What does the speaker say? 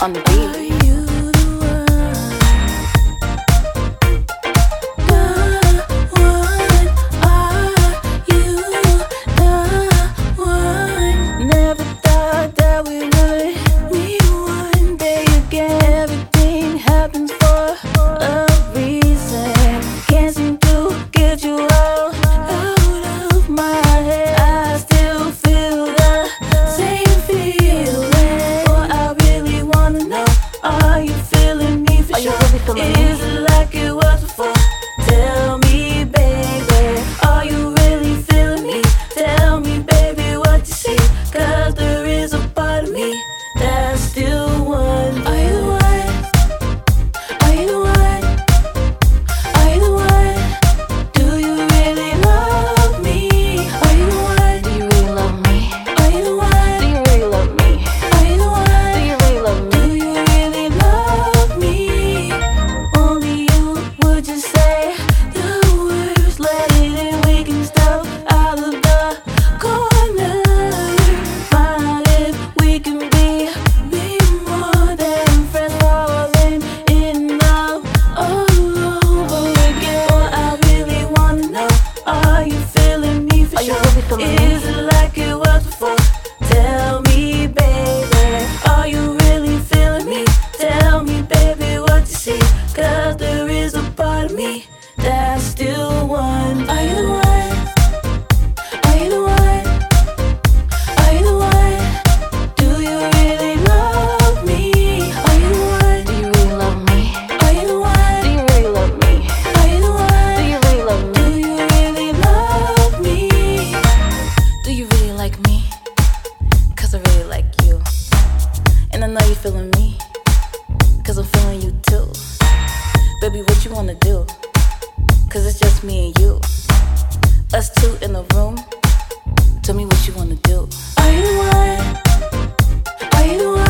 on the beat. Is it like it was before? Tell me, baby, are you really feeling me? Tell me, baby, what you see. Cause there is a part of me that's still one. Are you the one? Are you the one? Are you the one? Do you really love me? Are you the one? Do you really love me? Are you the one? Do you really love me? Are you the one? Do you really love me? Do you really love me? Only you would just say the words, let it in, we can step out of the corner. Find if we can be more than friends, falling in love all over again. Boy, I really wanna know, are you feeling me for Are you sure? really feeling me? Is it like it was before? Tell me, baby, are you really feeling me? Tell me, baby, what you see. Cause there is a part of me that's still one. Are you the one? Are you the one? Are you the one? Do you really love me? Are you the one? Do you really love me? Are you the one? Do you really love me? Are you the one? Do you really love me? Do you really love me? Do you really like me? Cause I really like you. And I know you're feeling me, cause I'm feeling you too. Baby, what you wanna do? Cause it's just me and you. Us two in the room. Tell me what you wanna do. Are you the one? Are you the one?